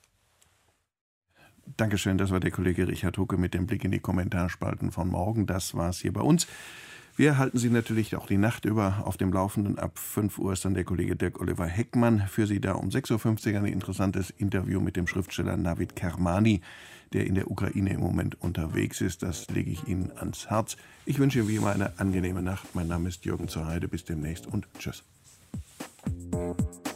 Dankeschön, das war der Kollege Richard Hucke mit dem Blick in die Kommentarspalten von morgen. Das war es hier bei uns. Wir halten Sie natürlich auch die Nacht über auf dem Laufenden. Ab fünf Uhr ist dann der Kollege Dirk Oliver Heckmann für Sie da. Um sechs Uhr fünfzig ein interessantes Interview mit dem Schriftsteller Navid Kermani, der in der Ukraine im Moment unterwegs ist. Das lege ich Ihnen ans Herz. Ich wünsche Ihnen wie immer eine angenehme Nacht. Mein Name ist Jürgen zur Heide. Bis demnächst und tschüss.